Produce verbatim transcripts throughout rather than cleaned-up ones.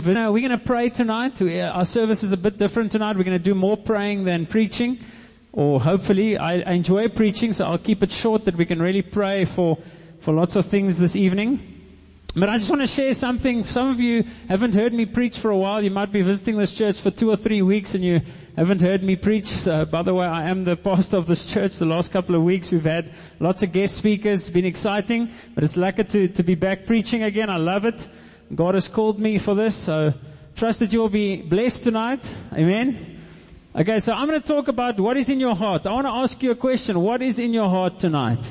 visit. We're going to pray tonight. Our service is a bit different tonight. We're going to do more praying than preaching. Or hopefully, I, I enjoy preaching, so I'll keep it short that we can really pray for, for lots of things this evening. But I just want to share something. Some of you haven't heard me preach for a while. You might be visiting this church for two or three weeks and you haven't heard me preach. So, by the way, I am the pastor of this church. The last couple of weeks we've had lots of guest speakers. It's been exciting, but it's lucky to, to be back preaching again. I love it. God has called me for this, so trust that you'll be blessed tonight. Amen. Okay, so I'm going to talk about what is in your heart. I want to ask you a question. What is in your heart tonight?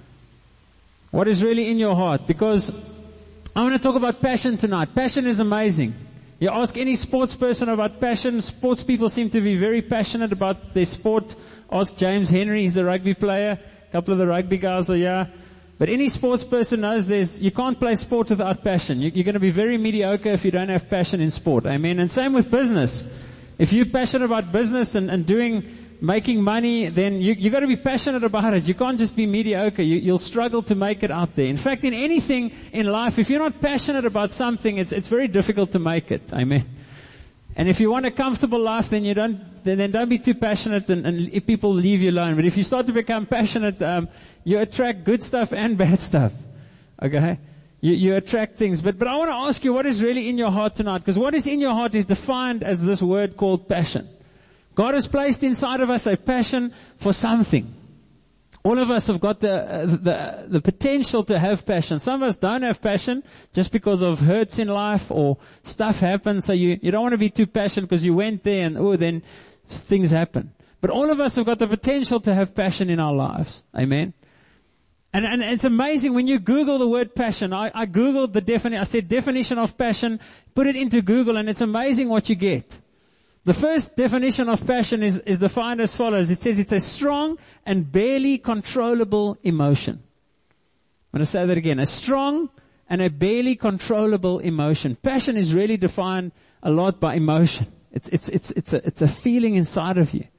What is really in your heart? Because I want to talk about passion tonight. Passion is amazing. You ask any sports person about passion. Sports people seem to be very passionate about their sport. Ask James Henry, he's a rugby player. A couple of the rugby guys are here. But any sports person knows there's, you can't play sport without passion. You, you're going to be very mediocre if you don't have passion in sport. Amen. And same with business. If you're passionate about business and, and doing, making money, then you, you got to be passionate about it. You can't just be mediocre. You, you'll struggle to make it out there. In fact, in anything in life, if you're not passionate about something, it's, it's very difficult to make it. Amen. And if you want a comfortable life, then you don't, then, then don't be too passionate and, and if people leave you alone. But if you start to become passionate, um, you attract good stuff and bad stuff. Okay? You, you attract things. But, but I want to ask you what is really in your heart tonight. Because what is in your heart is defined as this word called passion. God has placed inside of us a passion for something. All of us have got the, uh, the, the potential to have passion. Some of us don't have passion just because of hurts in life or stuff happens. So you, you don't want to be too passionate because you went there and, oh, then things happen. But all of us have got the potential to have passion in our lives. Amen. And, and it's amazing when you Google the word passion. I, I Googled the definition, I said definition of passion, put it into Google, and it's amazing what you get. The first definition of passion is, is defined as follows. It says it's a strong and barely controllable emotion. I'm going to say that again. A strong and a barely controllable emotion. Passion is really defined a lot by emotion. It's, it's, it's, it's a, it's a feeling inside of you.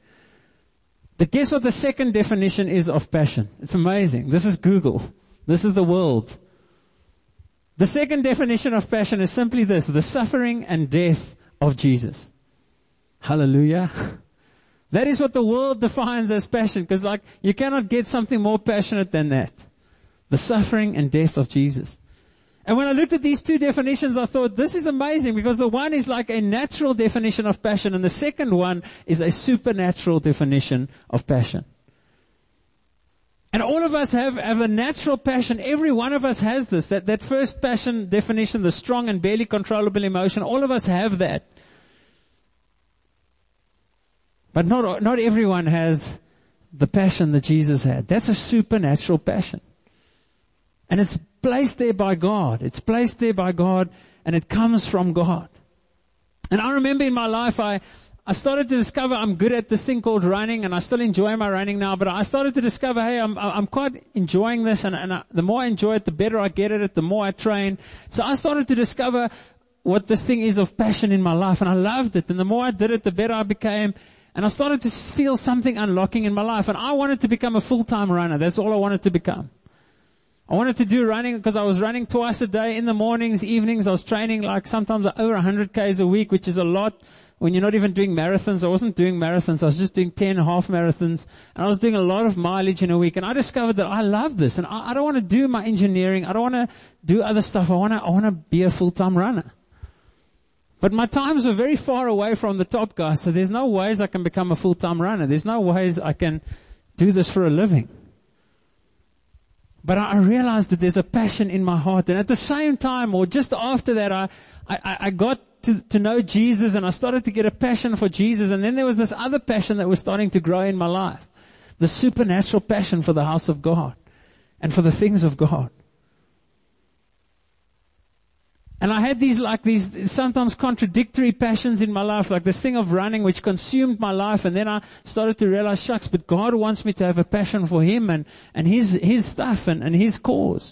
But guess what the second definition is of passion? It's amazing. This is Google. This is the world. The second definition of passion is simply this: the suffering and death of Jesus. Hallelujah. That is what the world defines as passion, because like, you cannot get something more passionate than that. The suffering and death of Jesus. And when I looked at these two definitions, I thought, this is amazing, because the one is like a natural definition of passion, and the second one is a supernatural definition of passion. And all of us have, have a natural passion. Every one of us has this. That, that first passion definition, the strong and barely controllable emotion, all of us have that. But not, not everyone has the passion that Jesus had. That's a supernatural passion. And it's placed there by God. It's placed there by God, and it comes from God. And I remember in my life, I, I started to discover I'm good at this thing called running, and I still enjoy my running now, but I started to discover, hey, I'm, I'm quite enjoying this, and, and I, the more I enjoy it, the better I get at it, the more I train. So I started to discover what this thing is of passion in my life, and I loved it. And the more I did it, the better I became. And I started to feel something unlocking in my life, and I wanted to become a full-time runner. That's all I wanted to become. I wanted to do running because I was running twice a day in the mornings, evenings. I was training like sometimes over one hundred kays a week, which is a lot when you're not even doing marathons. I wasn't doing marathons. I was just doing ten half marathons, and I was doing a lot of mileage in a week. And I discovered that I love this, and I, I don't want to do my engineering. I don't want to do other stuff. I want to, I want to be a full-time runner. But my times were very far away from the top guy, so there's no ways I can become a full-time runner. There's no ways I can do this for a living. But I realized that there's a passion in my heart. And at the same time, or just after that, I, I, I got to, to know Jesus, and I started to get a passion for Jesus. And then there was this other passion that was starting to grow in my life. The supernatural passion for the house of God and for the things of God. And I had these like these sometimes contradictory passions in my life, like this thing of running which consumed my life. And then I started to realize, shucks, but God wants me to have a passion for Him and, and His, His stuff and, and His cause.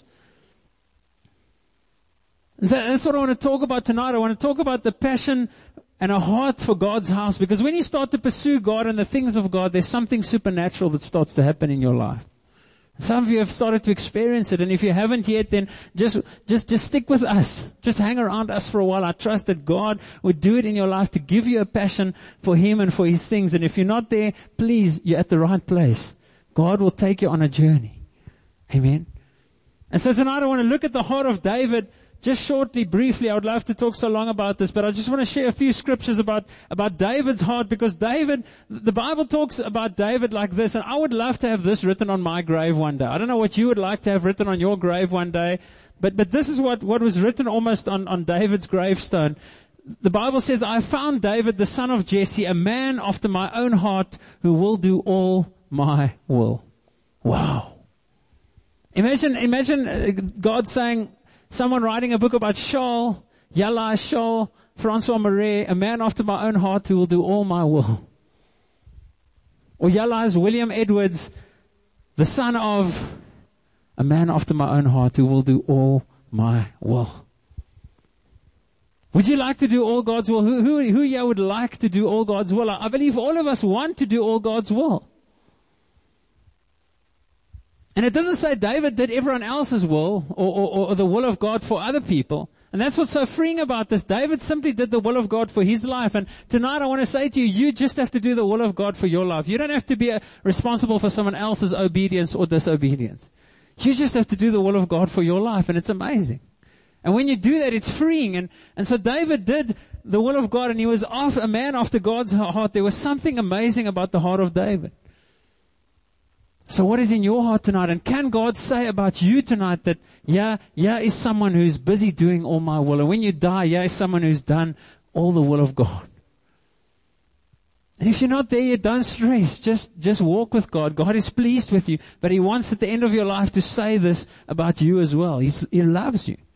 And that, that's what I want to talk about tonight. I want to talk about the passion and a heart for God's house. Because when you start to pursue God and the things of God, there's something supernatural that starts to happen in your life. Some of you have started to experience it, and if you haven't yet, then just, just, just stick with us. Just hang around us for a while. I trust that God would do it in your life to give you a passion for Him and for His things. And if you're not there, please, you're at the right place. God will take you on a journey. Amen. And so tonight I want to look at the heart of David. Just shortly, briefly, I would love to talk so long about this, but I just want to share a few scriptures about, about David's heart, because David, the Bible talks about David like this, and I would love to have this written on my grave one day. I don't know what you would like to have written on your grave one day, but, but this is what, what was written almost on, on David's gravestone. The Bible says, I found David, the son of Jesse, a man after my own heart, who will do all my will. Wow. Imagine, imagine God saying, someone writing a book about Shaul, Yalla Shaul, Francois Marais, a man after my own heart who will do all my will. Or Yalla's William Edwards, the son of a man after my own heart who will do all my will. Would you like to do all God's will? Who, who, who here would like to do all God's will? I believe all of us want to do all God's will. And it doesn't say David did everyone else's will or, or, or the will of God for other people. And that's what's so freeing about this. David simply did the will of God for his life. And tonight I want to say to you, you just have to do the will of God for your life. You don't have to be uh, responsible for someone else's obedience or disobedience. You just have to do the will of God for your life, and it's amazing. And when you do that, it's freeing. And, and so David did the will of God, and he was off, a man after God's heart. There was something amazing about the heart of David. So what is in your heart tonight? And can God say about you tonight that, yeah, yeah is someone who's busy doing all my will. And when you die, yeah is someone who's done all the will of God. And if you're not there yet, don't stress. Just, just walk with God. God is pleased with you. But He wants at the end of your life to say this about you as well. He's, He loves you.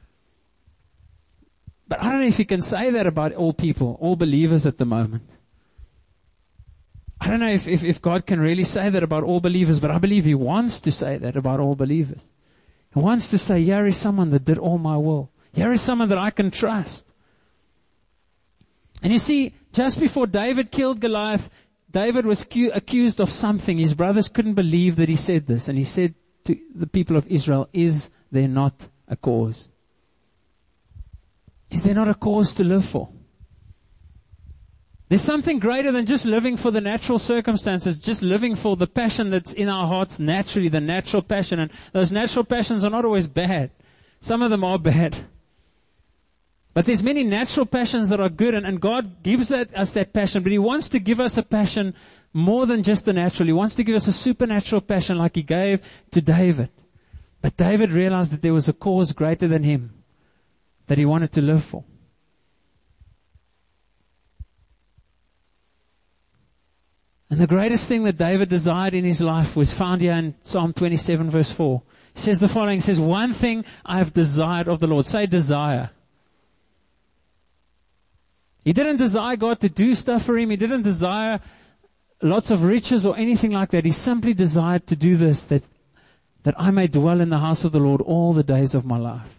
But I don't know if He can say that about all people, all believers at the moment. I don't know if, if, if God can really say that about all believers, but I believe He wants to say that about all believers. He wants to say, here is someone that did all my will. Here is someone that I can trust. And you see, just before David killed Goliath, David was cu- accused of something. His brothers couldn't believe that he said this. And he said to the people of Israel, is there not a cause? Is there not a cause to live for? There's something greater than just living for the natural circumstances, just living for the passion that's in our hearts naturally, the natural passion. And those natural passions are not always bad. Some of them are bad. But there's many natural passions that are good, and, and God gives that, us that passion, but He wants to give us a passion more than just the natural. He wants to give us a supernatural passion like He gave to David. But David realized that there was a cause greater than him that he wanted to live for. And the greatest thing that David desired in his life was found here in Psalm twenty-seven verse four. He says the following, he says, one thing I have desired of the Lord. Say desire. He didn't desire God to do stuff for him. He didn't desire lots of riches or anything like that. He simply desired to do this, that, that I may dwell in the house of the Lord all the days of my life.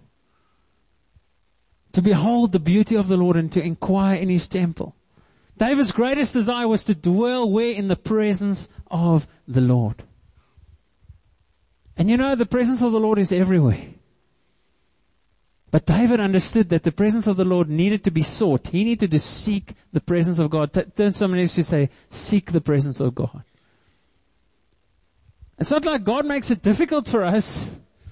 To behold the beauty of the Lord and to inquire in His temple. David's greatest desire was to dwell where? In the presence of the Lord. And you know, the presence of the Lord is everywhere. But David understood that the presence of the Lord needed to be sought. He needed to seek the presence of God. T- turn someone else to say, seek the presence of God. It's not like God makes it difficult for us.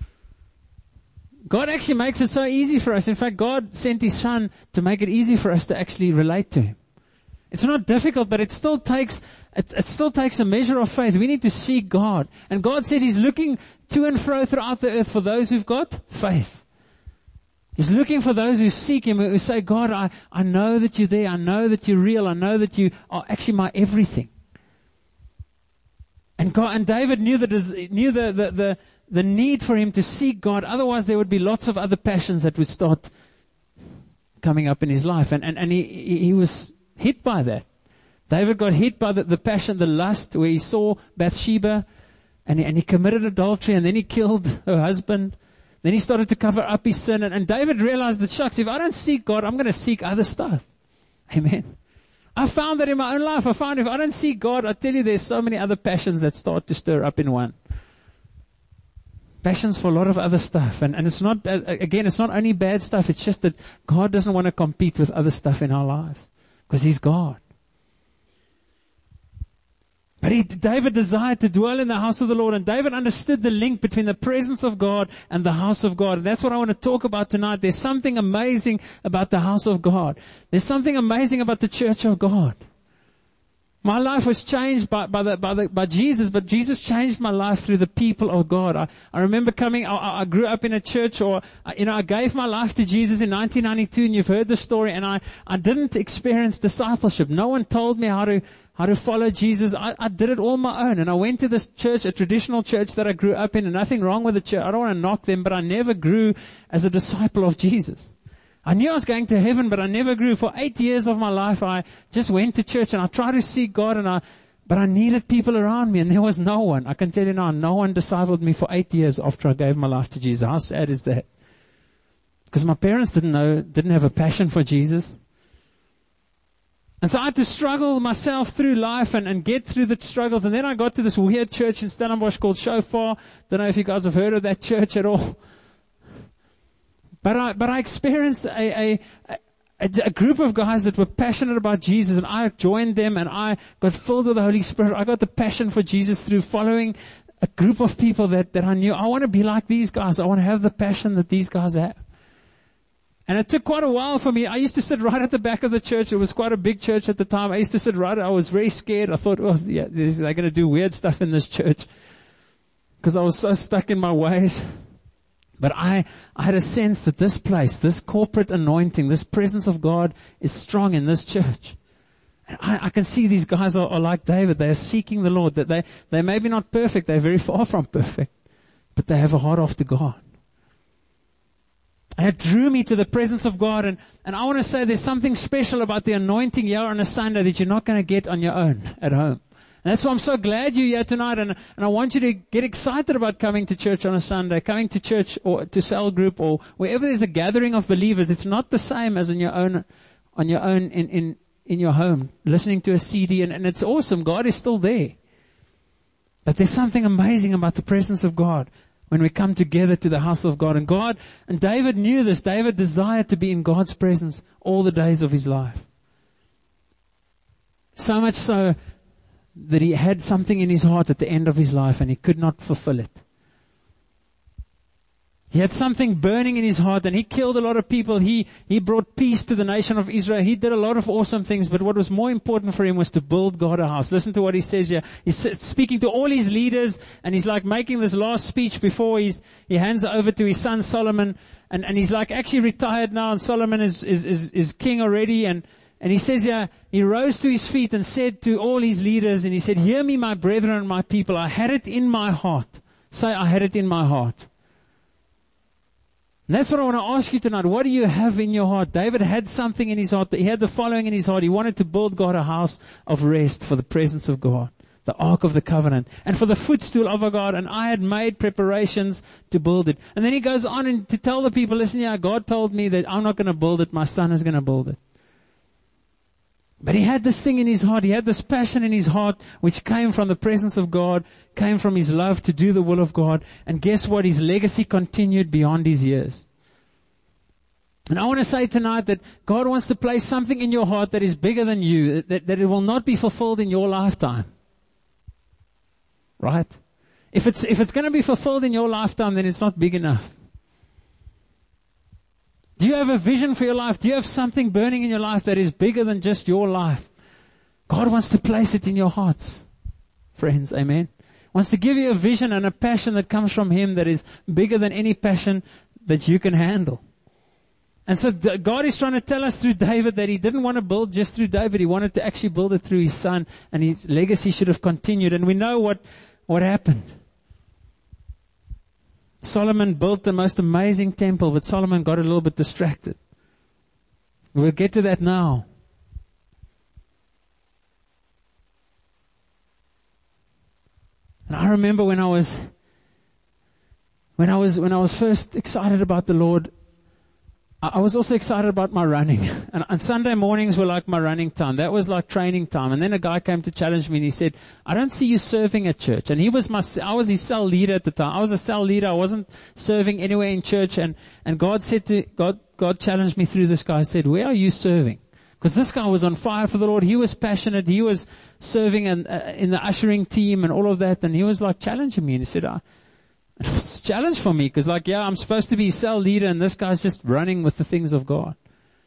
God actually makes it so easy for us. In fact, God sent His Son to make it easy for us to actually relate to Him. It's not difficult, but it still takes, it, it still takes a measure of faith. We need to seek God. And God said He's looking to and fro throughout the earth for those who've got faith. He's looking for those who seek Him, who say, God, I, I know that You're there. I know that You're real. I know that You are actually my everything. And God, and David knew the, knew the, the, the, the need for him to seek God. Otherwise there would be lots of other passions that would start coming up in his life. And, and, and he, he was hit by that. David got hit by the, the passion, the lust, where he saw Bathsheba and he, and he committed adultery, and then he killed her husband. Then he started to cover up his sin. And, and David realized that, shucks, if I don't seek God, I'm going to seek other stuff. Amen. I found that in my own life. I found if I don't seek God, I tell you there's so many other passions that start to stir up in one. passions for a lot of other stuff. And, and it's not, uh, again, it's not only bad stuff. It's just that God doesn't want to compete with other stuff in our lives because He's God. But he, David desired to dwell in the house of the Lord, and David understood the link between the presence of God and the house of God. And that's what I want to talk about tonight. There's something amazing about the house of God. There's something amazing about the church of God. My life was changed by, by, the, by, the, by Jesus, but Jesus changed my life through the people of God. I, I remember coming, I, I grew up in a church, or, you know, I gave my life to Jesus in nineteen ninety-two, and you've heard the story, and I, I didn't experience discipleship. No one told me how to, how to follow Jesus. I, I did it all my own, and I went to this church, a traditional church that I grew up in, and nothing wrong with the church. I don't want to knock them, but I never grew as a disciple of Jesus. I knew I was going to heaven, but I never grew. For eight years of my life, I just went to church and I tried to seek God, and I, but I needed people around me, and there was no one. I can tell you now, no one discipled me for eight years after I gave my life to Jesus. How sad is that? Because my parents didn't know, didn't have a passion for Jesus. And so I had to struggle myself through life and, and get through the struggles. And then I got to this weird church in Stellenbosch called Shofar. Don't know if you guys have heard of that church at all. But I, but I experienced a, a, a, a group of guys that were passionate about Jesus, and I joined them, and I got filled with the Holy Spirit. I got the passion for Jesus through following a group of people that, that I knew. I want to be like these guys. I want to have the passion that these guys have. And it took quite a while for me. I used to sit right at the back of the church. It was quite a big church at the time. I used to sit right, I was very scared. I thought, oh yeah, they're going to do weird stuff in this church. Because I was so stuck in my ways. But I, I had a sense that this place, this corporate anointing, this presence of God is strong in this church. And I, I can see these guys are, are like David. They are seeking the Lord. That they, they may be not perfect. They're very far from perfect. But they have a heart after God. And it drew me to the presence of God. And, and I want to say there's something special about the anointing here on a Sunday that you're not going to get on your own at home. And that's why I'm so glad you're here tonight, and, and I want you to get excited about coming to church on a Sunday, coming to church or to cell group or wherever there's a gathering of believers. It's not the same as in your own, on your own in, in, in your home, listening to a C D, and, and it's awesome. God is still there. But there's something amazing about the presence of God when we come together to the house of God. And God, and David knew this. David desired to be in God's presence all the days of his life. So much so that he had something in his heart at the end of his life and he could not fulfill it. He had something burning in his heart, and he killed a lot of people. He, he brought peace to the nation of Israel. He did a lot of awesome things, but what was more important for him was to build God a house. Listen to what he says here. He's speaking to all his leaders, and he's like making this last speech before he's, he hands it over to his son Solomon, and, and he's like actually retired now, and Solomon is, is, is, is king already, and And he says here, he rose to his feet and said to all his leaders, and he said, hear me, my brethren and my people. I had it in my heart. Say, I had it in my heart. And that's what I want to ask you tonight. What do you have in your heart? David had something in his heart. He had the following in his heart. He wanted to build God a house of rest for the presence of God, the Ark of the Covenant, and for the footstool of our God. And I had made preparations to build it. And then he goes on and to tell the people, listen, yeah, God told me that I'm not going to build it. My son is going to build it. But he had this thing in his heart. He had this passion in his heart, which came from the presence of God, came from his love to do the will of God. And guess what? His legacy continued beyond his years. And I want to say tonight that God wants to place something in your heart that is bigger than you, that, that it will not be fulfilled in your lifetime. Right? If it's, if it's going to be fulfilled in your lifetime, then it's not big enough. Do you have a vision for your life? Do you have something burning in your life that is bigger than just your life? God wants to place it in your hearts, friends. Amen. Wants to give you a vision and a passion that comes from Him that is bigger than any passion that you can handle. And so God is trying to tell us through David that He didn't want to build just through David. He wanted to actually build it through His son, and His legacy should have continued. And we know what, what happened. Solomon built the most amazing temple, but Solomon got a little bit distracted. We'll get to that now. And I remember when I was, when I was, when I was first excited about the Lord, I was also excited about my running. And, and Sunday mornings were like my running time. That was like training time. And then a guy came to challenge me and he said, I don't see you serving at church. And he was my, I was his cell leader at the time. I was a cell leader. I wasn't serving anywhere in church. And, and God said to, God, God challenged me through this guy. He said, where are you serving? Because this guy was on fire for the Lord. He was passionate. He was serving in, uh, in the ushering team and all of that. And he was like challenging me. And he said, I, it was a challenge for me because like, yeah, I'm supposed to be a cell leader and this guy's just running with the things of God.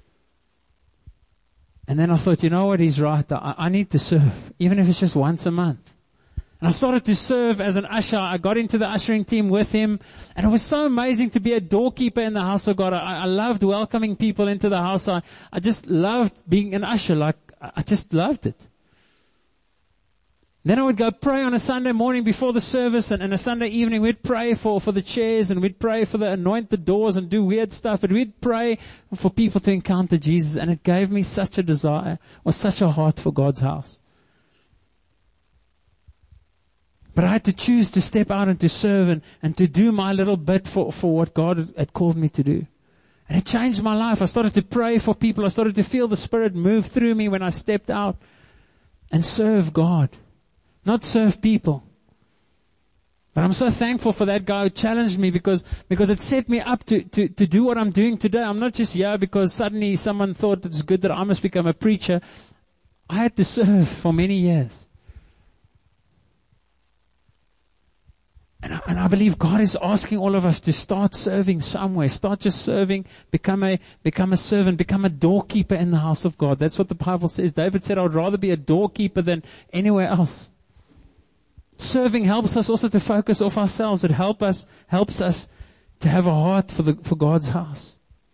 And then I thought, you know what, he's right. I, I need to serve, even if it's just once a month. And I started to serve as an usher. I got into the ushering team with him. And it was so amazing to be a doorkeeper in the house of God. I, I loved welcoming people into the house. I, I just loved being an usher. Like, I just loved it. Then I would go pray on a Sunday morning before the service, and, and a Sunday evening we'd pray for, for the chairs, and we'd pray for the anoint the doors and do weird stuff, but we'd pray for people to encounter Jesus, and it gave me such a desire, or such a heart for God's house. But I had to choose to step out and to serve and, and to do my little bit for, for what God had called me to do. And it changed my life. I started to pray for people. I started to feel the Spirit move through me when I stepped out and serve God. Not serve people. But I'm so thankful for that guy who challenged me because, because it set me up to, to, to do what I'm doing today. I'm not just here because suddenly someone thought it's good that I must become a preacher. I had to serve for many years. And I, and I believe God is asking all of us to start serving somewhere. Start just serving, become a, become a servant, become a doorkeeper in the house of God. That's what the Bible says. David said, I would rather be a doorkeeper than anywhere else. Serving helps us also to focus off ourselves. It help us, helps us to have a heart for the, for God's house.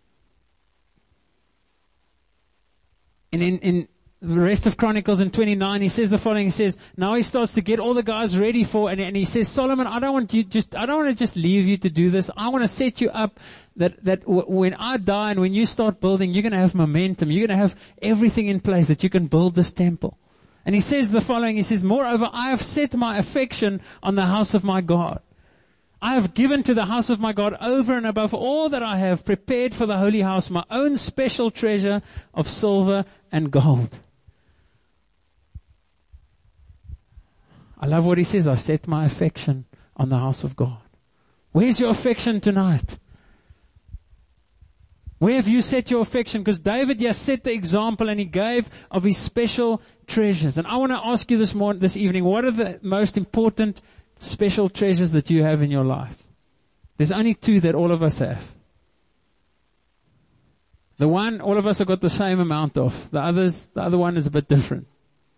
And in, in the rest of Chronicles in twenty-nine, he says the following, he says, now he starts to get all the guys ready for, and, and he says, Solomon, I don't want you just, I don't want to just leave you to do this. I want to set you up that, that w- when I die and when you start building, you're going to have momentum. You're going to have everything in place that you can build this temple. And he says the following, he says, moreover, I have set my affection on the house of my God. I have given to the house of my God over and above all that I have prepared for the holy house, my own special treasure of silver and gold. I love what he says, I set my affection on the house of God. Where's your affection tonight? Where have you set your affection? Because David just set the example and he gave of his special treasures. And I want to ask you this morning, this evening, what are the most important special treasures that you have in your life? There's only two that all of us have. The one, all of us have got the same amount of. The others, the other one is a bit different.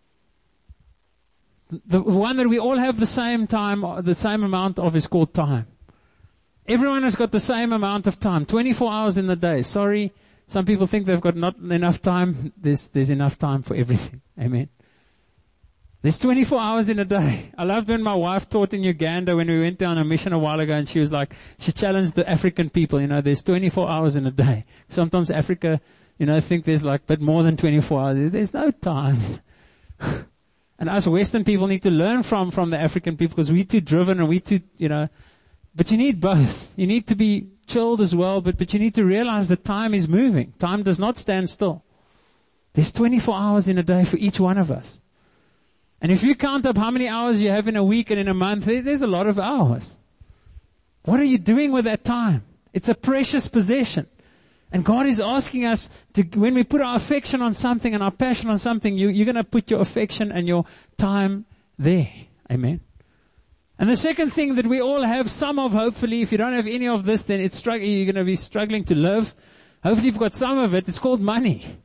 The one that we all have the same time, the same amount of is called time. Everyone has got the same amount of time, twenty-four hours in the day. Sorry, some people think they've got not enough time. There's, there's enough time for everything. Amen. There's twenty-four hours in a day. I loved when my wife taught in Uganda when we went down a mission a while ago, and she was like, she challenged the African people, you know, there's twenty-four hours in a day. Sometimes Africa, you know, think there's like a bit more than twenty-four hours. There's no time. And us Western people need to learn from, from the African people because we're too driven and we're too, you know, but you need both. You need to be chilled as well, but, but you need to realize that time is moving. Time does not stand still. There's twenty-four hours in a day for each one of us. And if you count up how many hours you have in a week and in a month, there's a lot of hours. What are you doing with that time? It's a precious possession. And God is asking us to, when we put our affection on something and our passion on something, you, you're going to put your affection and your time there. Amen. And the second thing that we all have some of, hopefully, if you don't have any of this, then it's strugg- you're going to be struggling to live. Hopefully you've got some of it. It's called money.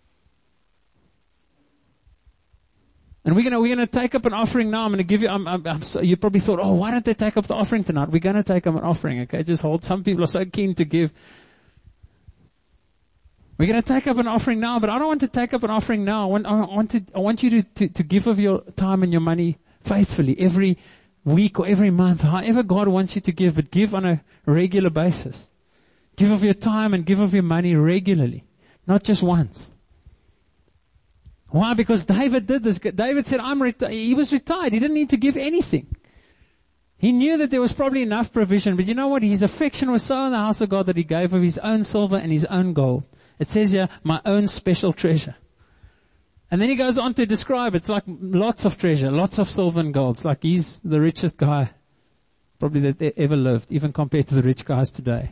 And we're going to, we're going to take up an offering now. I'm going to give you, I'm, I'm, I'm so, you probably thought, oh, why don't they take up the offering tonight? We're going to take up an offering, okay? Just hold. Some people are so keen to give. We're going to take up an offering now, but I don't want to take up an offering now. I want, I want, to, I want you to, to, to give of your time and your money faithfully every week or every month, however God wants you to give, but give on a regular basis. Give of your time and give of your money regularly, not just once. Why? Because David did this. David said, I'm reti- he was retired. He didn't need to give anything. He knew that there was probably enough provision, but you know what? His affection was so in the house of God that he gave of his own silver and his own gold. It says here, my own special treasure. And then he goes on to describe, it's like lots of treasure, lots of silver and gold. It's like he's the richest guy probably that ever lived, even compared to the rich guys today.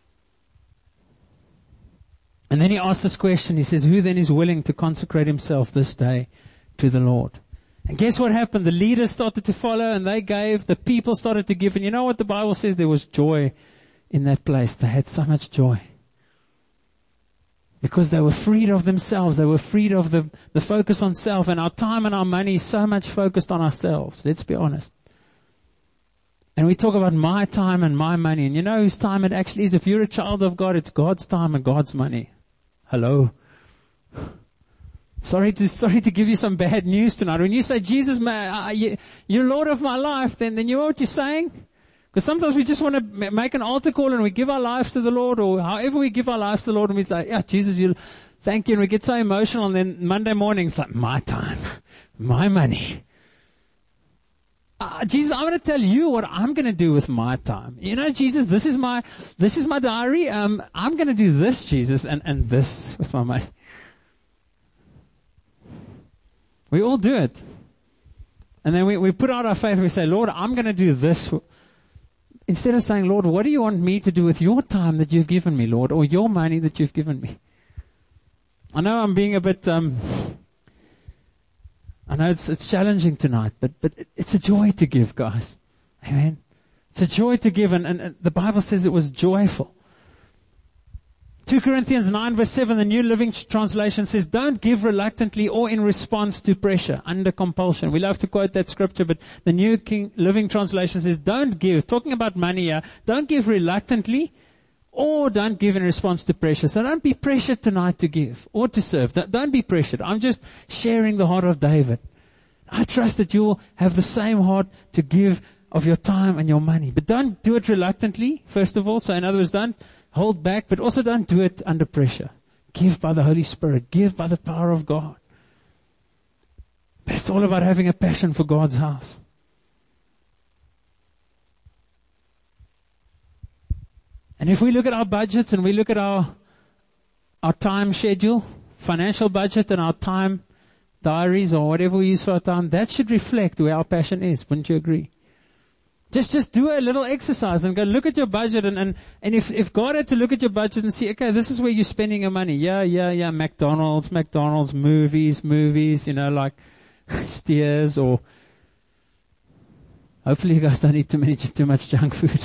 And then he asks this question, he says, who then is willing to consecrate himself this day to the Lord? And guess what happened? The leaders started to follow and they gave, the people started to give. And you know what the Bible says? There was joy in that place. They had so much joy. Because they were freed of themselves. They were freed of the, the focus on self. And our time and our money is so much focused on ourselves. Let's be honest. And we talk about my time and my money. And you know whose time it actually is? If you're a child of God, it's God's time and God's money. Hello. Sorry to, sorry to give you some bad news tonight. When you say, Jesus, man, uh, you, you're Lord of my life, then, then you know what you're saying? Because sometimes we just want to make an altar call and we give our lives to the Lord, or however we give our lives to the Lord, and we say, yeah, Jesus, you, thank you, and we get so emotional, and then Monday morning it's like, my time, my money. Uh, Jesus, I'm going to tell you what I'm going to do with my time. You know, Jesus, this is my, this is my diary. Um, I'm going to do this, Jesus, and, and this with my money. We all do it. And then we, we put out our faith and we say, Lord, I'm going to do this. Instead of saying, Lord, what do you want me to do with your time that you've given me, Lord, or your money that you've given me? I know I'm being a bit, um, I know it's, it's challenging tonight, but, but it's a joy to give, guys. Amen. It's a joy to give, and, and, and the Bible says it was joyful. Second Corinthians nine verse seven, the New Living Translation says, don't give reluctantly or in response to pressure, under compulsion. We love to quote that scripture, but the New King Living Translation says, don't give, talking about money here, don't give reluctantly or don't give in response to pressure. So don't be pressured tonight to give or to serve. Don't be pressured. I'm just sharing the heart of David. I trust that you will have the same heart to give of your time and your money. But don't do it reluctantly, first of all. So in other words, don't hold back, but also don't do it under pressure. Give by the Holy Spirit. Give by the power of God. But it's all about having a passion for God's house. And if we look at our budgets and we look at our, our time schedule, financial budget and our time diaries or whatever we use for our time, that should reflect where our passion is. Wouldn't you agree? Just, just do a little exercise and go look at your budget and, and, and if, if God had to look at your budget and see, okay, this is where you're spending your money. Yeah, yeah, yeah, McDonald's, McDonald's, movies, movies, you know, like Steers, or hopefully you guys don't eat too many, too much junk food.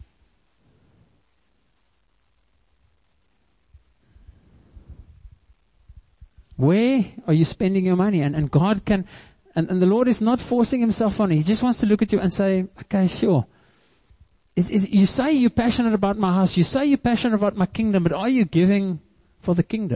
Where are you spending your money? And, and God can, And, and the Lord is not forcing himself on you. He just wants to look at you and say, okay, sure. Is, is, you say you're passionate about my house. You say you're passionate about my kingdom, but are you giving for the kingdom?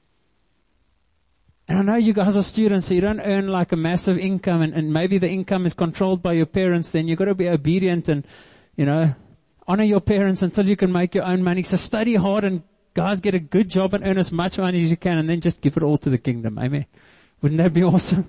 And I know you guys are students, so you don't earn like a massive income, and, and maybe the income is controlled by your parents. Then you've got to be obedient and, you know, honor your parents until you can make your own money. So study hard and guys, get a good job and earn as much money as you can, and then just give it all to the kingdom. Amen. Wouldn't that be awesome?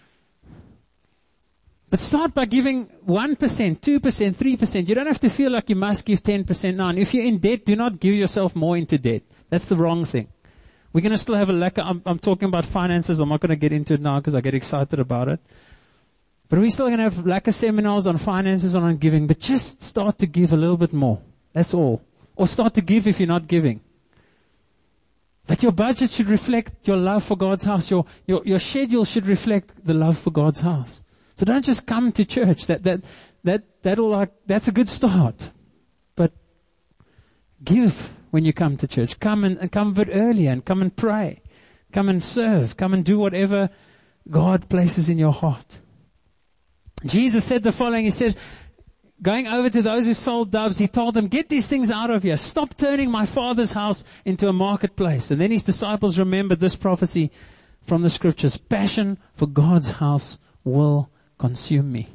But start by giving one percent, two percent, three percent. You don't have to feel like you must give ten percent now. And if you're in debt, do not give yourself more into debt. That's the wrong thing. We're going to still have a lack of, I'm, I'm talking about finances. I'm not going to get into it now because I get excited about it. But we're still going to have lack of seminars on finances and on giving. But just start to give a little bit more. That's all. Or start to give if you're not giving. But your budget should reflect your love for God's house. Your, your, your schedule should reflect the love for God's house. So don't just come to church. That, that, that, that'll like, that's a good start. But give when you come to church. Come and, and come a bit earlier and come and pray. Come and serve. Come and do whatever God places in your heart. Jesus said the following. He said, going over to those who sold doves, he told them, get these things out of here. Stop turning my Father's house into a marketplace. And then his disciples remembered this prophecy from the scriptures. Passion for God's house will consume me.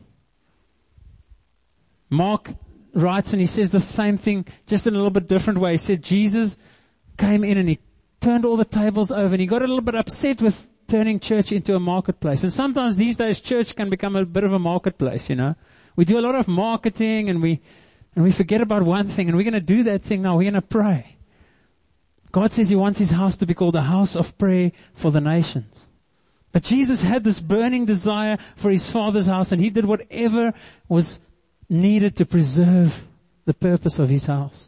Mark writes and he says the same thing, just in a little bit different way. He said Jesus came in and he turned all the tables over, and he got a little bit upset with turning church into a marketplace. And sometimes these days church can become a bit of a marketplace, you know, We do a lot of marketing and we, and we forget about one thing, and we're going to do that thing now. We're going to pray. God says He wants His house to be called a house of prayer for the nations. But Jesus had this burning desire for His Father's house, and He did whatever was needed to preserve the purpose of His house.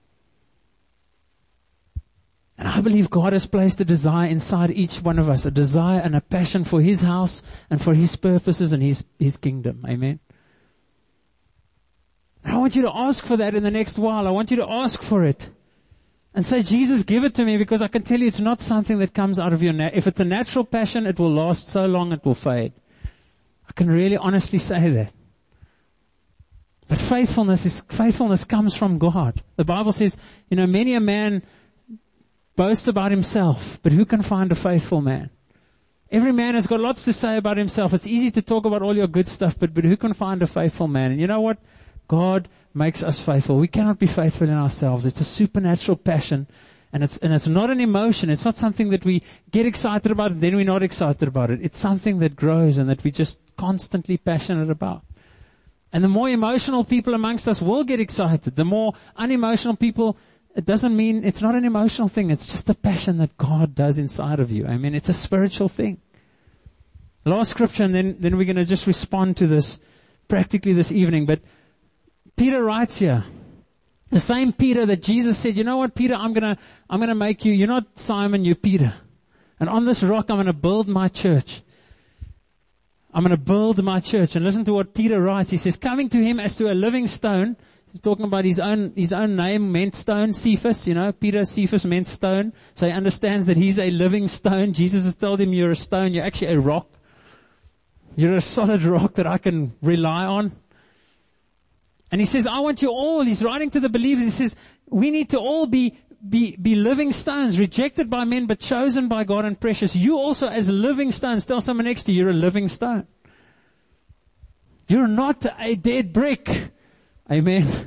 And I believe God has placed a desire inside each one of us, a desire and a passion for His house and for His purposes and His, His kingdom. Amen. And I want you to ask for that in the next while. I want you to ask for it. And say, Jesus, give it to me, because I can tell you it's not something that comes out of your, na- if it's a natural passion, it will last so long it will fade. I can really honestly say that. But faithfulness is, faithfulness comes from God. The Bible says, you know, many a man boasts about himself, but who can find a faithful man? Every man has got lots to say about himself. It's easy to talk about all your good stuff, but, but who can find a faithful man? And you know what? God makes us faithful. We cannot be faithful in ourselves. It's a supernatural passion, and it's, and it's not an emotion. It's not something that we get excited about and then we're not excited about it. It's something that grows and that we're just constantly passionate about. And the more emotional people amongst us will get excited. The more unemotional people, it doesn't mean, it's not an emotional thing. It's just a passion that God does inside of you. I mean, it's a spiritual thing. Last scripture, and then, then we're going to just respond to this practically this evening. But Peter writes here, the same Peter that Jesus said, you know what, Peter, I'm gonna, I'm gonna make you, you're not Simon, you're Peter. And on this rock, I'm gonna build my church. I'm gonna build my church. And listen to what Peter writes. He says, coming to him as to a living stone. He's talking about his own, his own name meant stone, Cephas, you know, Peter, Cephas meant stone. So he understands that he's a living stone. Jesus has told him, you're a stone, you're actually a rock. You're a solid rock that I can rely on. And he says, I want you all, he's writing to the believers, he says, we need to all be, be, be living stones, rejected by men, but chosen by God and precious. You also as living stones, tell someone next to you, you're a living stone. You're not a dead brick. Amen.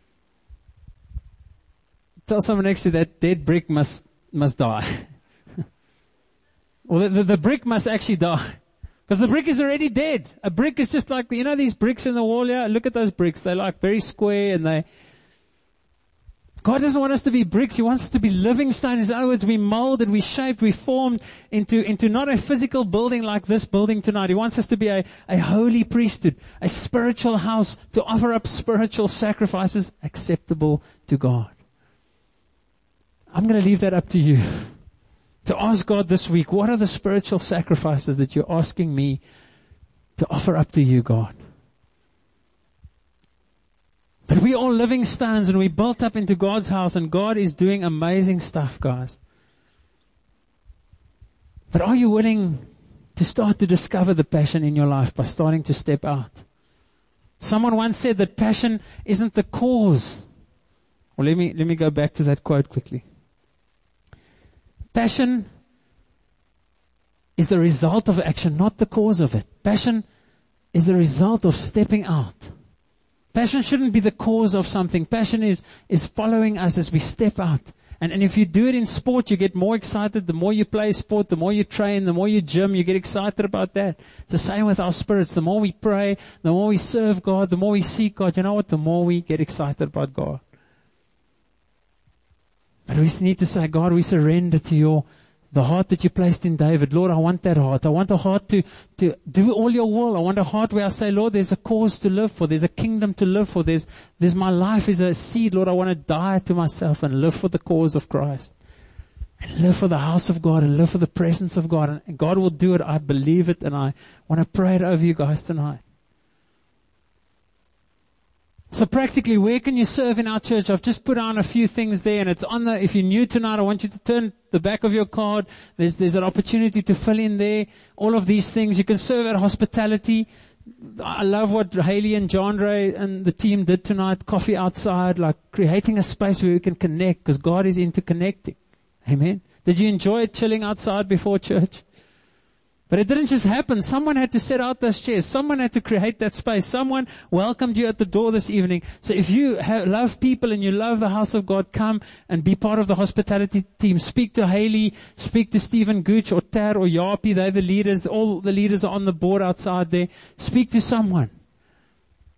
Tell someone next to you that dead brick must, must die. Well, the, the, the brick must actually die. Because the brick is already dead. A brick is just like, you know these bricks in the wall here? Look at those bricks. They're like very square and they... God doesn't want us to be bricks. He wants us to be living stones. In other words, we molded, we shaped, we formed into, into not a physical building like this building tonight. He wants us to be a, a holy priesthood, a spiritual house to offer up spiritual sacrifices acceptable to God. I'm going to leave that up to you. To ask God this week, what are the spiritual sacrifices that you're asking me to offer up to you, God? But we're all living stones and we're built up into God's house, and God is doing amazing stuff, guys. But are you willing to start to discover the passion in your life by starting to step out? Someone once said that passion isn't the cause. Well, let me, let me go back to that quote quickly. Passion is the result of action, not the cause of it. Passion is the result of stepping out. Passion shouldn't be the cause of something. Passion is, is following us as we step out. And, and if you do it in sport, you get more excited. The more you play sport, the more you train, the more you gym, you get excited about that. It's the same with our spirits. The more we pray, the more we serve God, the more we seek God, you know what? The more we get excited about God. But we need to say, God, we surrender to your, the heart that you placed in David. Lord, I want that heart. I want a heart to, to do all your will. I want a heart where I say, Lord, there's a cause to live for. There's a kingdom to live for. There's, there's my life is a seed. Lord, I want to die to myself and live for the cause of Christ. And live for the house of God and live for the presence of God. And God will do it. I believe it, and I want to pray it over you guys tonight. So practically, where can you serve in our church? I've just put on a few things there, and it's on the, if you're new tonight, I want you to turn the back of your card. There's, there's an opportunity to fill in there all of these things. You can serve at hospitality. I love what Haley and John Ray and the team did tonight. Coffee outside, like creating a space where we can connect, because God is into connecting. Amen. Did you enjoy chilling outside before church? But it didn't just happen. Someone had to set out those chairs. Someone had to create that space. Someone welcomed you at the door this evening. So if you have, love people and you love the house of God, come and be part of the hospitality team. Speak to Haley, speak to Stephen Gooch or Ter or Yapi. They're the leaders. All the leaders are on the board outside there. Speak to someone.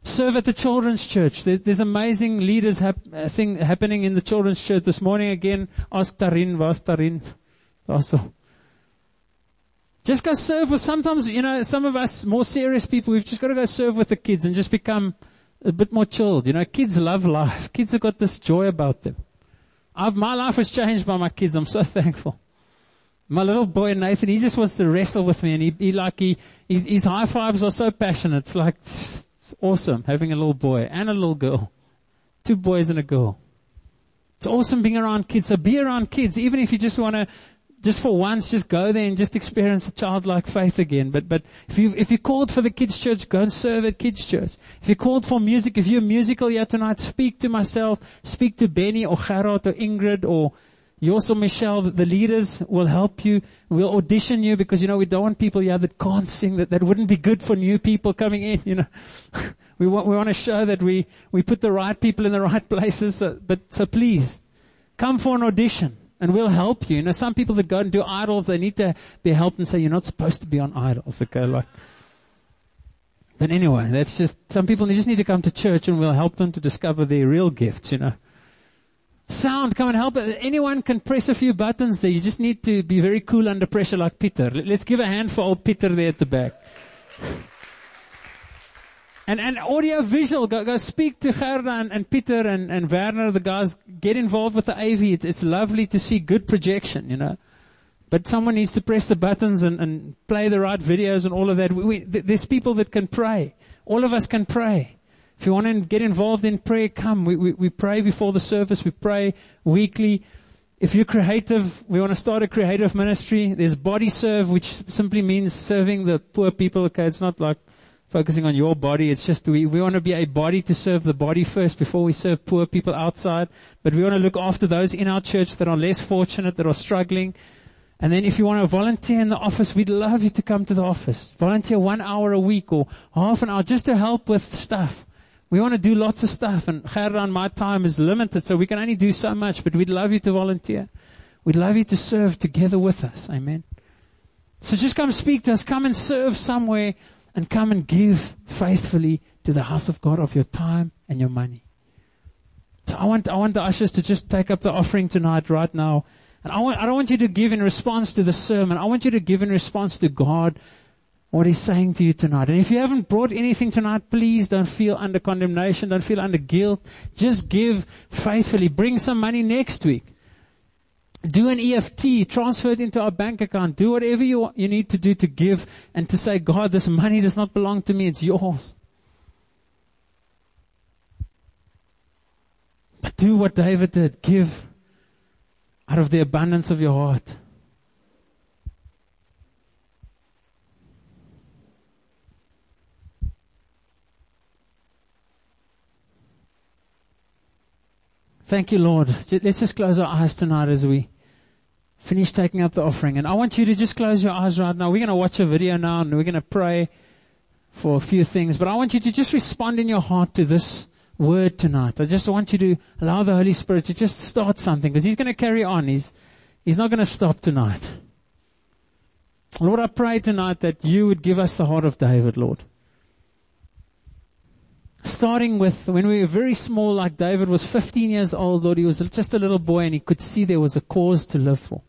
Serve at the children's church. There, there's amazing leaders hap, uh, thing happening in the children's church. This morning again, ask Tarin, was Tarin? Also. Just go serve with, sometimes, you know, some of us more serious people, we've just got to go serve with the kids and just become a bit more chilled. You know, kids love life. Kids have got this joy about them. I've, my life was changed by my kids. I'm so thankful. My little boy Nathan, he just wants to wrestle with me, and he, he like, he, his, his high fives are so passionate. It's like, it's awesome having a little boy and a little girl. Two boys and a girl. It's awesome being around kids. So be around kids, even if you just want to, just for once, just go there and just experience a childlike faith again. But, but if you, if you called for the kids church, go and serve at kids church. If you called for music, if you're musical here tonight, speak to myself, speak to Benny or Gerard or Ingrid or yours or Michelle. The leaders will help you. We'll audition you because, you know, we don't want people here that can't sing, that, that wouldn't be good for new people coming in, you know. we want, we want to show that we, we put the right people in the right places. So, but, so please, come for an audition. And we'll help you. You know, some people that go and do idols, they need to be helped and say, you're not supposed to be on idols. Okay, like. But anyway, that's just, some people, they just need to come to church and we'll help them to discover their real gifts, you know. Sound, come and help. Anyone can press a few buttons there. You just need to be very cool under pressure like Peter. Let's give a hand for old Peter there at the back. And, and audio visual, go, go speak to Gerda and, and Peter and, and Werner, the guys, get involved with the A V. It's, it's lovely to see good projection, you know. But someone needs to press the buttons and, and play the right videos and all of that. We, we, there's people that can pray. All of us can pray. If you want to get involved in prayer, come. We, we, we pray before the service. We pray weekly. If you're creative, we want to start a creative ministry. There's body serve, which simply means serving the poor people. Okay, it's not like focusing on your body. It's just we, we want to be a body to serve the body first before we serve poor people outside. But we want to look after those in our church that are less fortunate, that are struggling. And then if you want to volunteer in the office, we'd love you to come to the office. Volunteer one hour a week or half an hour just to help with stuff. We want to do lots of stuff, and Gerda and my time is limited, so we can only do so much, but we'd love you to volunteer. We'd love you to serve together with us. Amen. So just come speak to us. Come and serve somewhere. And come and give faithfully to the house of God of your time and your money. So I want, I want the ushers to just take up the offering tonight, right now. And I want, I don't want you to give in response to the sermon. I want you to give in response to God, what He's saying to you tonight. And if you haven't brought anything tonight, please don't feel under condemnation. Don't feel under guilt. Just give faithfully. Bring some money next week. Do an E F T, transfer it into our bank account. Do whatever you you need to do to give and to say, God, this money does not belong to me, it's yours. But do what David did. Give out of the abundance of your heart. Thank you, Lord. Let's just close our eyes tonight as we finish taking up the offering. And I want you to just close your eyes right now. We're going to watch a video now and we're going to pray for a few things. But I want you to just respond in your heart to this word tonight. I just want you to allow the Holy Spirit to just start something, because He's going to carry on. He's, He's not going to stop tonight. Lord, I pray tonight that You would give us the heart of David, Lord. Starting with when we were very small, like David was fifteen years old, Lord, he was just a little boy and he could see there was a cause to live for.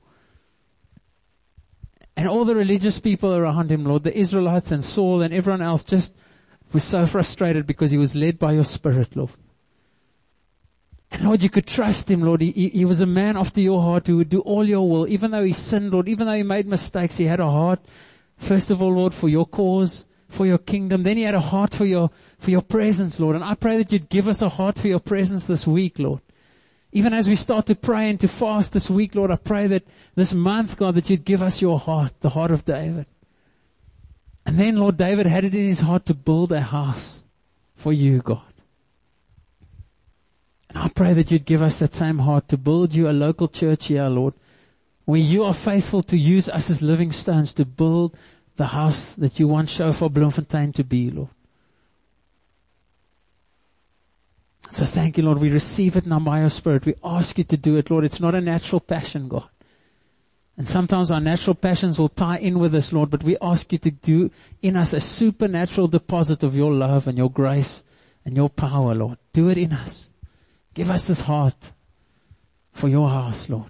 And all the religious people around him, Lord, the Israelites and Saul and everyone else just was so frustrated because he was led by Your Spirit, Lord. And Lord, You could trust him, Lord. He, he, he was a man after Your heart who would do all Your will. Even though he sinned, Lord, even though he made mistakes, he had a heart, first of all, Lord, for Your cause, for Your kingdom. Then he had a heart for Your, for Your presence, Lord. And I pray that You'd give us a heart for Your presence this week, Lord. Even as we start to pray and to fast this week, Lord, I pray that this month, God, that You'd give us Your heart, the heart of David. And then, Lord, David had it in his heart to build a house for You, God. And I pray that You'd give us that same heart to build You a local church here, Lord, where You are faithful to use us as living stones to build the house that You want Shofar Bloemfontein to be, Lord. So thank You, Lord. We receive it now by Your Spirit. We ask You to do it, Lord. It's not a natural passion, God. And sometimes our natural passions will tie in with us, Lord, but we ask You to do in us a supernatural deposit of Your love and Your grace and your power, Lord. Do it in us. Give us this heart for your house, Lord.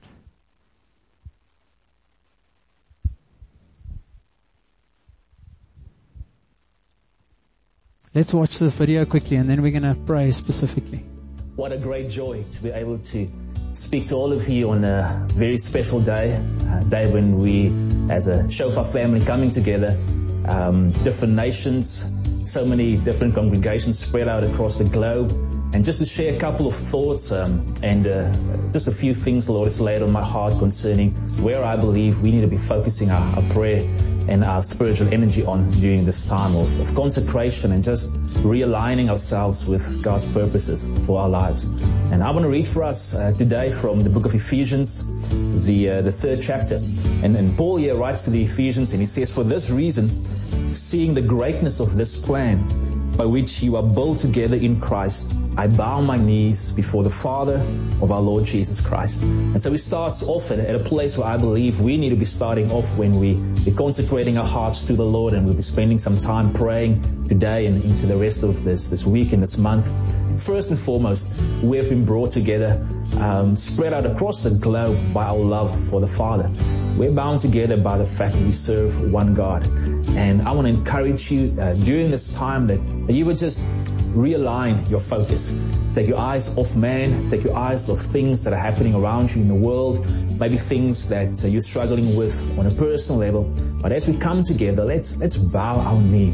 Let's watch this video quickly and then we're going to pray specifically. What a great joy to be able to speak to all of you on a very special day, a day when we as a Shofar family coming together, um, different nations, so many different congregations spread out across the globe, and just to share a couple of thoughts um, and uh, just a few things the Lord has laid on my heart concerning where I believe we need to be focusing our, our prayer and our spiritual energy on during this time of, of consecration and just realigning ourselves with God's purposes for our lives. And I want to read for us uh, today from the book of Ephesians, the uh, the third chapter. And, and Paul here writes to the Ephesians and he says, "For this reason, seeing the greatness of this plan by which you are built together in Christ, I bow my knees before the Father of our Lord Jesus Christ." And so he starts off at, at a place where I believe we need to be starting off when we be consecrating our hearts to the Lord, and we'll be spending some time praying today and into the rest of this, this week and this month. First and foremost, we have been brought together, um, spread out across the globe by our love for the Father. We're bound together by the fact that we serve one God. And I want to encourage you uh, during this time that, that you would just realign your focus. Take your eyes off man, take your eyes off things that are happening around you in the world, maybe things that uh, you're struggling with on a personal level. But as we come together, let's let's bow our knee.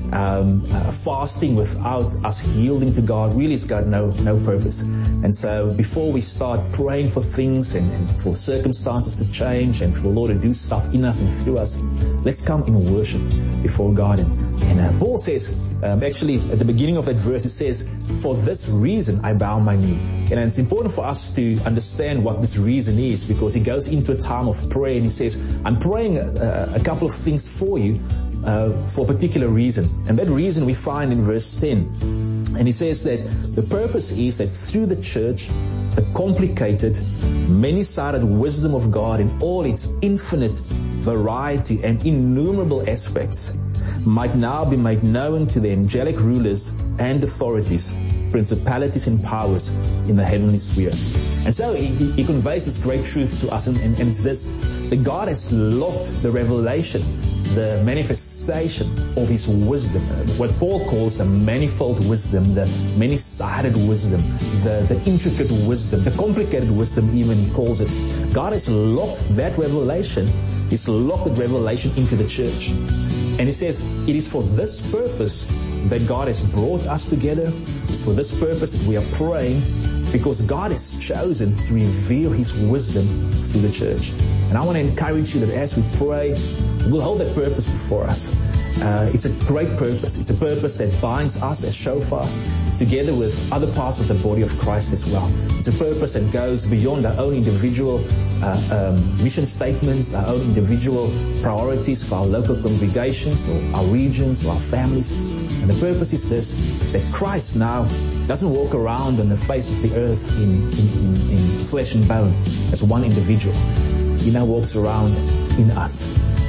Um, uh, fasting without us yielding to God really has got no no purpose. And so before we start praying for things and, and for circumstances to change and for the Lord to do stuff in us and through us, let's come in worship before God. And, and uh, Paul says, um, actually at the beginning of that verse, it says, "For this reason I bow my knee." And it's important for us to understand what this reason is, because he goes into a time of prayer and he says, "I'm praying a, a couple of things for you uh, for a particular reason." And that reason we find in verse ten. And he says that the purpose is that through the church, the complicated, many-sided wisdom of God in all its infinite variety and innumerable aspects might now be made known to the angelic rulers and authorities, principalities and powers in the heavenly sphere. And so he, he conveys this great truth to us, and, and, and it's this, that God has locked the revelation, the manifestation of his wisdom, what Paul calls the manifold wisdom, the many-sided wisdom, the, the intricate wisdom, the complicated wisdom even he calls it. God has locked that revelation, he's locked that revelation into the church. And he says, it is for this purpose that God has brought us together. It's for this purpose that we are praying, because God has chosen to reveal his wisdom through the church. And I want to encourage you that as we pray, we'll hold that purpose before us. Uh, it's a great purpose. It's a purpose that binds us as Shofar together with other parts of the body of Christ as well. It's a purpose that goes beyond our own individual uh, um, mission statements, our own individual priorities for our local congregations or our regions or our families. And the purpose is this, that Christ now doesn't walk around on the face of the earth in, in, in, in flesh and bone as one individual. He now walks around in us.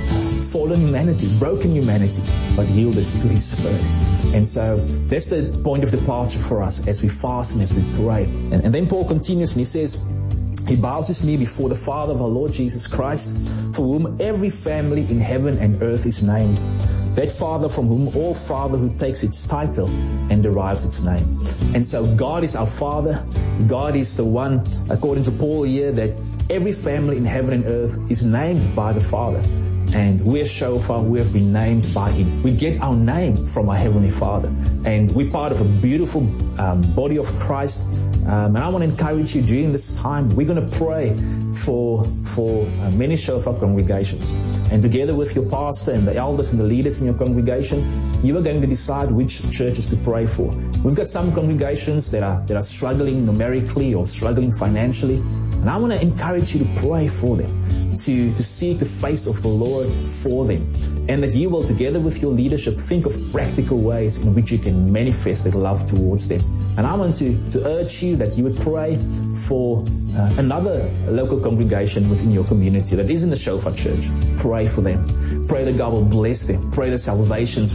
Fallen humanity, broken humanity, but yielded to his Spirit. And so that's the point of departure for us as we fast and as we pray. And, and then Paul continues and he says, he bows his knee before the Father of our Lord Jesus Christ, for whom every family in heaven and earth is named. That Father from whom all fatherhood takes its title and derives its name. And so God is our Father. God is the one, according to Paul here, that every family in heaven and earth is named by the Father. And we're Shofar, we have been named by him. We get our name from our Heavenly Father. And we're part of a beautiful um, body of Christ. Um, and I want to encourage you during this time, we're going to pray for for uh, many Shofar congregations. And together with your pastor and the elders and the leaders in your congregation, you are going to decide which churches to pray for. We've got some congregations that are that are struggling numerically or struggling financially. And I want to encourage you to pray for them. To, to seek the face of the Lord for them, and that you will, together with your leadership, think of practical ways in which you can manifest that love towards them. And I want to, to urge you that you would pray for uh, another local congregation within your community that isn't the Shofar Church. Pray for them. Pray that God will bless them. Pray that salvations would,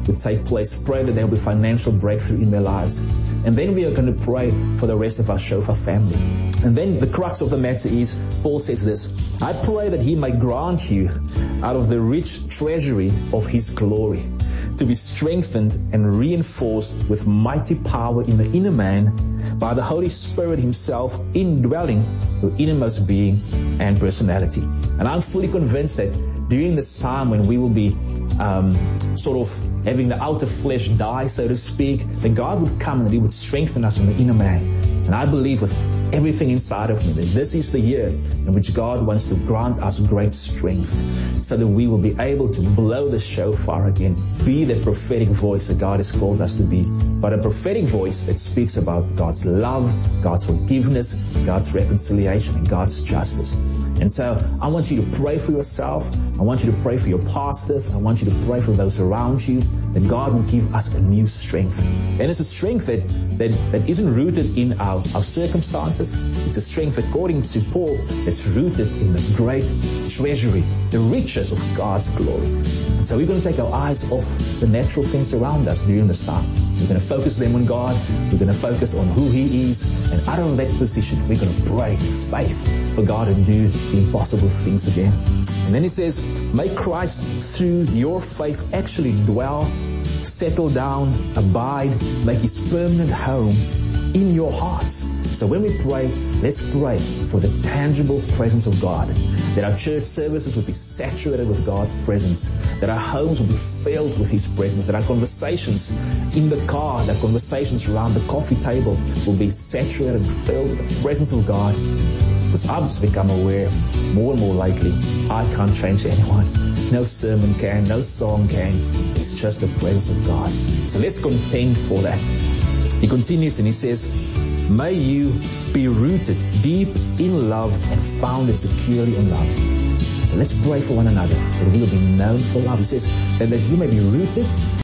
would take place. Pray that there will be financial breakthrough in their lives. And then we are going to pray for the rest of our Shofar family. And then the crux of the matter is, Paul says this, I pray that he may grant you out of the rich treasury of his glory to be strengthened and reinforced with mighty power in the inner man by the Holy Spirit himself indwelling your innermost being and personality. And I'm fully convinced that during this time when we will be um, sort of having the outer flesh die, so to speak, that God would come and that he would strengthen us in the inner man. And I believe with everything inside of me that this is the year in which God wants to grant us great strength so that we will be able to blow the shofar again, be the prophetic voice that God has called us to be, but a prophetic voice that speaks about God's love, God's forgiveness, God's reconciliation, and God's justice. And so I want you to pray for yourself. I want you to pray for your pastors. I want you to pray for those around you, that God will give us a new strength. And it's a strength that, that, that isn't rooted in our, our circumstances. It's a strength, according to Paul, that's rooted in the great treasury, the riches of God's glory. And so we're going to take our eyes off the natural things around us during this time. We're going to focus them on God. We're going to focus on who he is. And out of that position, we're going to pray in faith for God to do the impossible things again. And then he says, may Christ through your faith actually dwell, settle down, abide, make his permanent home in your hearts. So when we pray, let's pray for the tangible presence of God, that our church services will be saturated with God's presence, that our homes will be filled with his presence, that our conversations in the car, that conversations around the coffee table will be saturated and filled with the presence of God. Because I've just become aware more and more lately, I can't change anyone. No sermon can, no song can. It's just the presence of God. So let's contend for that. He continues and he says, may you be rooted deep in love and founded securely in love. So let's pray for one another, that we will be known for love. He says that, that you may be rooted